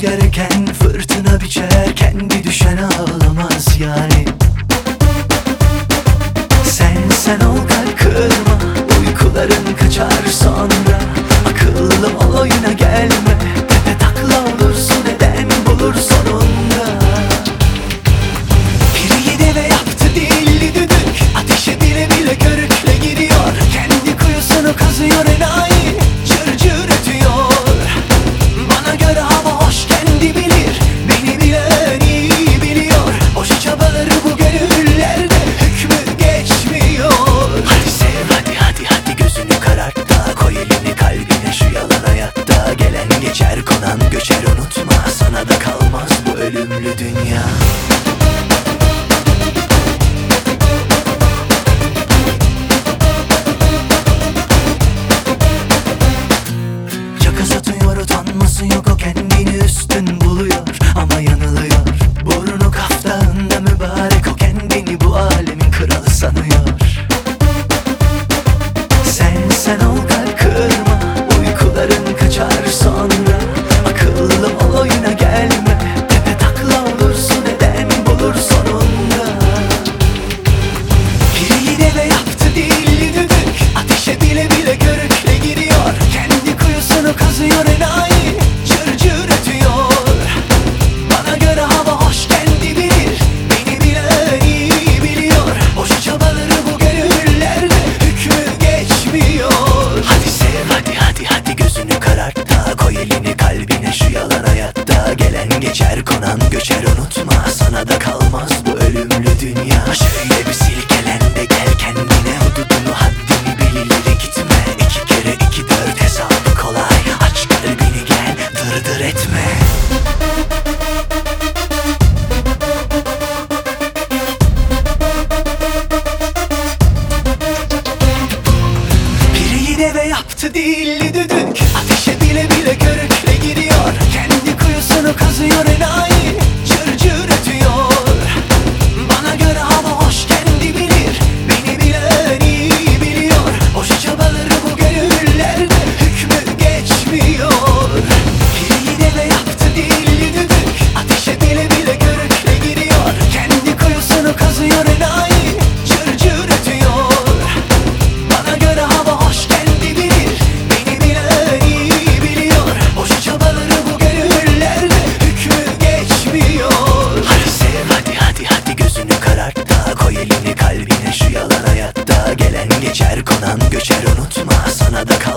rüzgarken fırtına biçer, kendi düşen ağlamaz yani. Sen ol, kalp kırma, uykuların kaçar sonra. Akıllı ol, oyuna gelme, tepe takla olursun, neden bulur sonunda. Biri yedi ve yaptı dilli düdük, ateşe bile bile körükle giriyor. Kendi kuyusunu kazıyor enayi, cır cır ötüyor. Bana göre hava hoş, kendi bilir, beni bilen iyi biliyor. Boşa çabaları bu gönüllerde, hükmü geçmiyor. Hadi sev, hadi gözünü karart da, koy elini kalbine şu yalan hayatta. Gelen geçer, konan göçer, unutma, sana da kalmaz bu ölümlü dünya. Şaka satıyor, utanması yok, o kendini üstün buluyor ama yanılıyor. Burnu kaftağında mübarek, o kendini bu alemin kralı sanıyor. Sen ol, kalp kırma, uykuların kaçar sonra. Akıllı ol, oyuna gelme, tepe takla olursun, neden bulur sonunda. Biri yine ve yaptı dilli düdük, ateşe bile bile körükle giriyor. Kendi kuyusunu kazıyor enayi, cır cır ötüyor. Bana göre hava hoş, kendi bilir, beni bilen iyi biliyor. Boşa çabaları bu gönüllerde, hükmü geçmiyor. Hadi sev, hadi gözünü karart da, koy elini kalbine şu yalan hayatta. Gelen geçer, konan göçer, unutma, sana da kalmaz bu ölümlü dünya. Şöyle bir silkelen de gel kendine, hududunu haddini bil, ileri gitme. 2 kere 2 4 hesabı kolay, aç kalbini gel, dırdır etme. Biri yine ve yaptı dilli düdük, ateşe bile bile körükle giriyor. Kendi kuyusunu kazıyor enayi, cır cır ötüyor. Bana göre hava hoş, kendi bilir, beni bilen iyi biliyor. Boşa çabaları bu gönüllerde, hükmü geçmiyor. Biri yine ve yaptı dilli düdük, ateşe bile bile körükle giriyor. Kendi kuyusunu kazıyor enayi, cır cır ötüyor. Bana göre hava hoş, kendi bilir, beni bilen iyi biliyor. Boşa çabaları bu gönüllerde, hükmü geçmiyor. Hadi sev, hadi gözünü karart da, koy elini kalbine şu yalan hayatta. Gelen geçer, konan göçer, unutma, sana da kalmaz